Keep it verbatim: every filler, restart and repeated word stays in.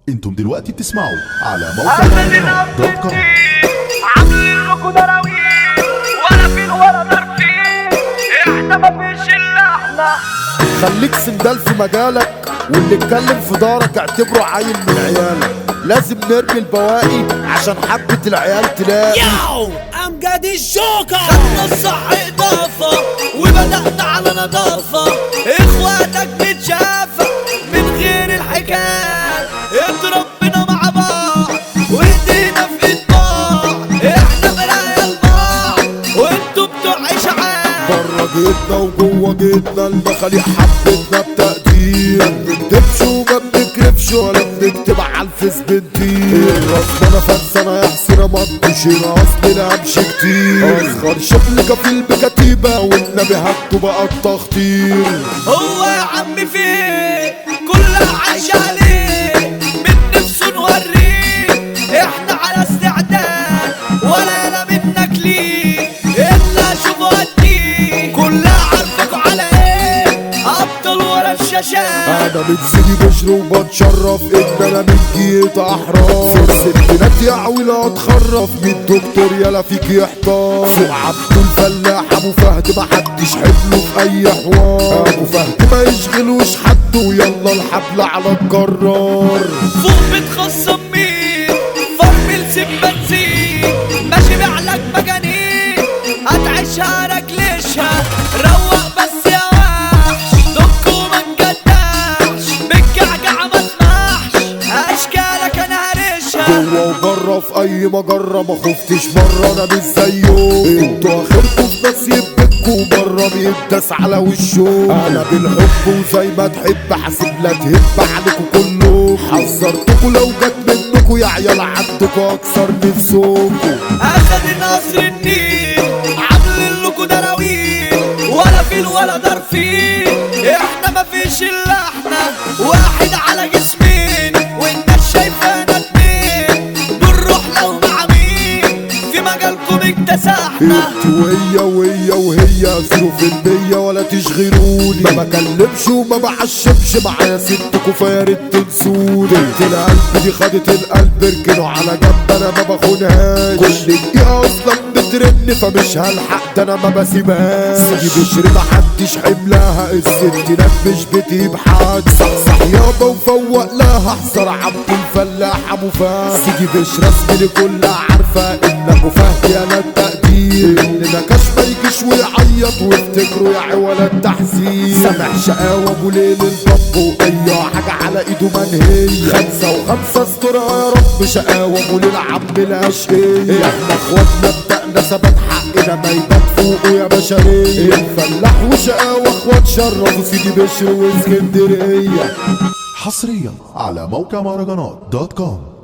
انتم دلوقتي بتسمعوا على موقع مهرجانات دوت كوم. عاملين لكم دراويش ولا فين ولا ضاربين، احنا مفيش الا احنا. خليك سندال في مجالك، واللي اتكلم في دارك اعتبره عيل من عيالك. لازم نرمي البواقي عشان حبة العيال تلاقي. ياو امجد الجوكر خدنا الصح اضافة وبدأنا على نظافة، اخواتك بتشافى من غير الحكاية. اضرب بنا مع بعض وايدينا في ايد بعض، احنا مرايا لبعض وانتوا بتوع اشعاع. بره جيتنا وجوه جيتنا المخاليق حبتنا بتقدير. ما بنكدبش وما بنكرفش ولا بنكتب على الفيس بنطير. راسنا فلسنا يحسنا مطش هنا اصلنا امشي كتير. اصغر شكل كفيل بكتيبة والنبي هاتوا بقى التخطير. هو يا عم فين كلها عايش عليه، من نفسه نوريه احنا على استعداد ولا انا منك ليه الا شوف وديه. كلها عارفكوا على ايه ابطال ورا الشاشات. انا من سيدي بشر وبتشرف ان انا من جيت احرار. في الستينات يا عويلة اتخرف من الدكتور يلا فيك يحتار. فوق عبد الفلاح ابو فهد محدش حبله في اي حوار. ابو فهد ما يشغلوش حد ويلا الحبل على الجرار. فوق بتخصم مين فرمل سيب بنزين، ماشي بعلك مجانين هتعيشها رجليشها. روق بس يا وحش دك وما نجدعش، بالجعجعة ما اسمحش اشكالك انا هرشها. جوه وبره في اي مجرة ما خفتش مرة انا مش زيهم. انتوا اخركم في ناس يبكوا بره بيداس على وشهم. انا بالحب وزي ما تحب حاسب لا تهب عليكم كلكم. حذرتكوا لو جت منكوا يا عيال عندكوا اكثر نفسكم. اخد نصر النيل عاملين لكوا دراويل ولا فيل ولا ضرفين، احنا مفيش الا احنا واحد على جسمين والناس شايفانا اتنين. بنروح لو مع مين في مجالكم اكتسحنا. انتوا وهي وهي وهي زيرو في المية ولا تشغلوني. ما بكلمش وما بعشمش معايا ستكوا فياريت تنسوني. بنت القلب دي خدت القلب اركنوا على جنب انا ما باخدهاش. كل دقيقة اصلا بترن فمش هلحق ده انا ما بسيبهاش. سيدي بشر محدش حملها الستينات مش بتجيب حد. صحصح يابا وفوق لها احذر عبد الفلاح ابو فهد. سيدي بشر رسمي كلها عارفة ان ابو فهد يالا التقدير. اللي نكش ما يجيش ويعيط وافتكروا يا عوالة التحذير. سامع شقاوة ابو ليل الباب واي حاجة على ايده منهية. خمسة وخمسة استرها يا رب شقاوة ابو ليل عم الاشقية. احنا اخواتنا بدأنا ثبات حقنا ما يبات فوقه يا بشرية. الفلاح وشقاوة اخوات شرفوا سيدي بشر واسكندرية. حصريا على موقع مهرجانات دوت كوم.